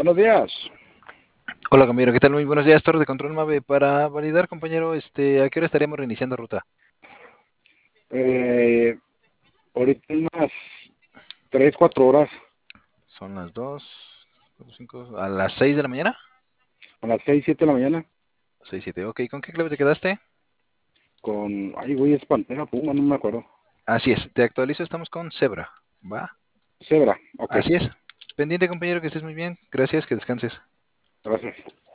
Buenos días. Hola compañero, ¿qué tal? Muy buenos días, Torre de Control Mave. Para validar, compañero, ¿a qué hora estaríamos reiniciando ruta? Eh, Ahorita unas 3, 4 horas, Son las 2, 5, a las 6 de la mañana. a las 6, 7 de la mañana, 6, 7. Ok, ¿con qué clave te quedaste? ay, güey, es Pantera Puma, no me acuerdo. Así es, te actualizo, estamos con Zebra. ¿Va? Zebra, ok, Así es. Pendiente, compañero, que estés muy bien. Gracias, que descanses. gracias.